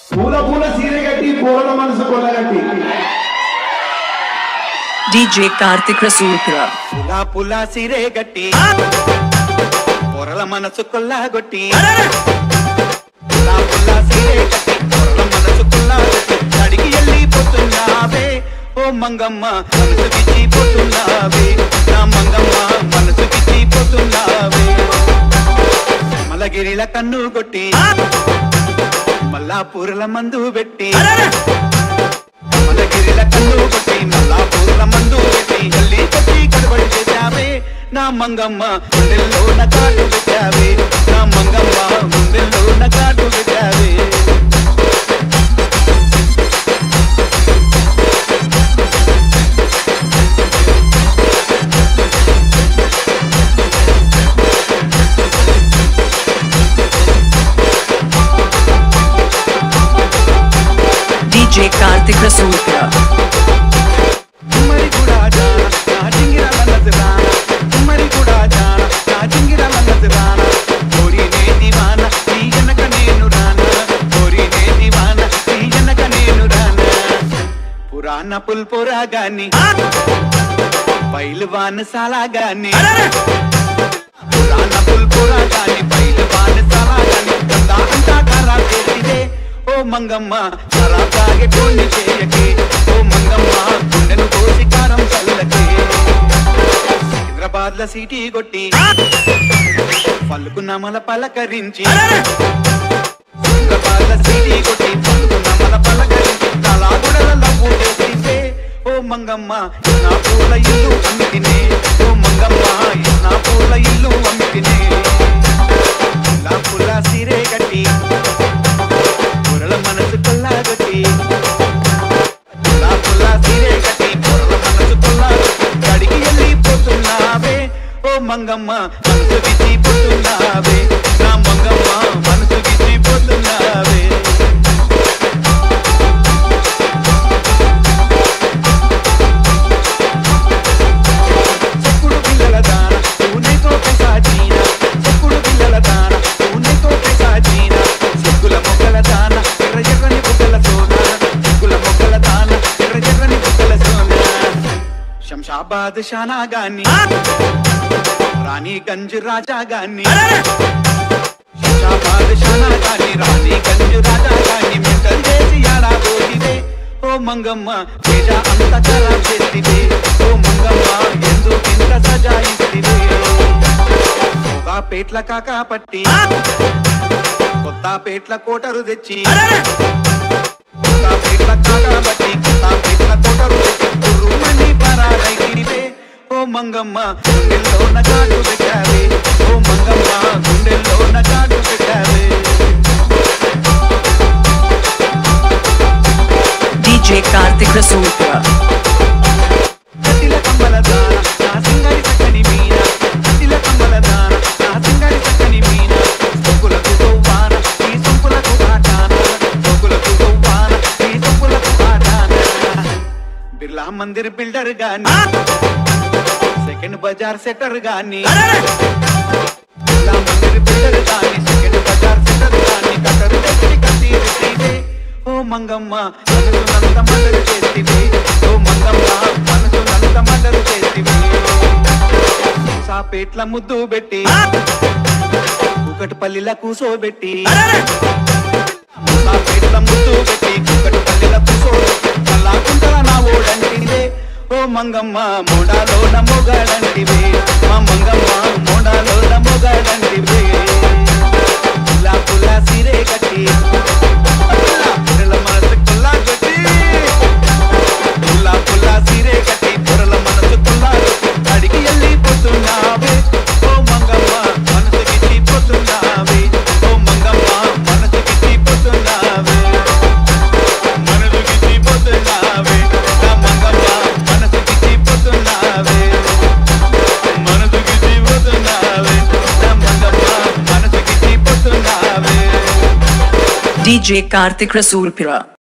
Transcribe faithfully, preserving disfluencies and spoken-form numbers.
పూల పూల సీరే కట్టి పూల మనసు కొల్లగట్టి డీజే కార్తిక్ రసూల్పుర పులా పులా సీరే గట్టి పొరల మనసు కొల్లగొట్టి పులా పులా సీరే గట్టి పొరల మనసు కొల్లగొట్టి అడిగి వెళ్ళిపోతున్నావే ఓ మంగమ్మ మనసు గిచ్చిపోతున్నావే నా మంగమ్మ మనసు గిచ్చిపోతున్నావే మలగిరిల కన్ను కొట్టి మల్లాపూర్ల మందు పెట్టి మలగిరిల కన్ను కొట్టి మల్లాపూర్ల మందు పెట్టి గల్లీ కొట్టి కడబడి చేశావే నా మంగమ్మ గుండెల్లో నకాటు పెట్టావే నా మంగమ్మ గుండెల్లో నకాటు పెట్టావే డీజే కార్తిక్ రసూల్పుర మరి కూడా జాన నా జింగిరాల నజరాన మరి కూడా జాన నా జింగిరాల నజరాన కోరి నే దివాన నీ వెనక నేను రానా కోరి నే దివాన నీ వెనక నేను రానా పురాణ పుల్పురా గాని పైల్వాన్ సాలా గాని పురాణ పుల్పురా గాని పైల్వాన్ సాలా గాని గందా అంతా కరా చేసిదే ఓ మంగమ్మ కరా తాగే కొన్ని చేయకే ఓ మంగమ్మ గుండెను కోసి కారం చల్లకే హైదరాబాద్ ల సిటీ కొట్టి పలుకున్నమల పలకరించి హైదరాబాద్ ల సిటీ కొట్టి పలుకున్నమల పలకరించి తలాగుడల లవ్వు చేసితే ఓ మంగమ్మ నా పూల ఇల్లు అమ్మితినే ఓ మంగమ్మ నా పూల ఇల్లు అమ్మితినే పులా పులా సీరే కట్టి పొరల మనసు కొల్లగొట్టి పులా పులా సీరే కట్టి పొరల మనసు కొల్లగొట్టి గడికి వెళ్ళిపోతున్నావే ఓ మంగమ్మ మనసు గిచ్చిపోతున్నావే నా మంగమ్మ మనసు గిచ్చిపోతున్నావే చెక్కుడు పిల్లల దాన తూనెతో పెసాజీనా చెక్కుడు పిల్లల దాన తూనెతో పెసాజీనా చెక్కుల మొక్కల దాన ఎర్ర ఎర్రని బుగ్గల సోనా చెక్కుల మొక్కల దాన ఎర్ర ఎర్రని బుగ్గల సోనా శంషాబాద్ షానా గాని రాణిగంజ్ రాజా గాని శంషాబాద్ షానా గాని రాణిగంజ్ రాజా గాని మెంటల్ చేసి ఆడా పోతివే ఓ మంగమ్మ తేజ అంత ఖరాబ్ చేసివే ఓ మంగమ్మ ఎందుకు ఇంత సజాయిస్తివే ఒక పేట్ల కాకా పట్టి కొత్త పేట్ల కోటరు తెచ్చి కొత్త పేట్ల కాకా పట్టి కొత్త పేట్ల కోటరు తెచ్చి కుర్రుమని పరారైతివే ఓ మంగమ్మ గుండెల్లో నగాటు పెట్టావే ఓ మంగమ్మ గుండెల్లో నగాటు పెట్టావే డీజే కార్తిక్ రసూల్పుర కట్టిల కంబల దాన నా సింగడి చక్కని మీన కట్టిల కంబల దాన నా సింగడి చక్కని మీన సొంపులకు గోవాన ఈ సొంపులకు ఆటాన సొంపులకు గోవాన ఈ సొంపులకు ఆటాన బిర్లా మందిర్ బిల్డర్ గాని సెకండ్ బజార్ సెటర్ గాని బిర్లా మందిర్ బిల్డర్ గాని సెకండ్ బజార్ సెటర్ గాని కట్టరు దగ్గర కట్టి రెట్టివే ఓ మంగమ్మ మనసు నంత మదరు చేసివే ఓ మంగమ్మ మనసు నంత మదరు చేసివే సాపేట్ల ముద్దు పెట్టి కుకటిపల్లిల కూసోబెట్టి సాపేట్ల ముద్దు పెట్టి కుకటిపల్లిల కూసోబెట్టి కల్లాకుంటల నా ఓడంటివే ఓ మంగమ్మ మోడాలో నమ్మోగాడంటివే మా మంగమ్మ మోడాలో నమ్మోగాడంటివే పులా పులా సీరే కట్టి పొరల మనసు కొల్లగొట్టి పులా పులా సీరే కట్టి పొరల మనసు కొల్లగొట్టి అడిగి వెళ్ళిపోతున్నావే ఓ మంగమ్మ మనసు గిచ్చిపోతున్నావే ఓ మంగమ్మ మనసు గిచ్చిపోతున్నావే మనసు గిచ్చిపోతున్నావే నా మంగమ్మ మనసు గిచ్చిపోతున్నావే మనసు గిచ్చిపోతున్నావే నా మంగమ్మ మనసు గిచ్చిపోతున్నావే డీజే కార్తిక్ రసూల్పుర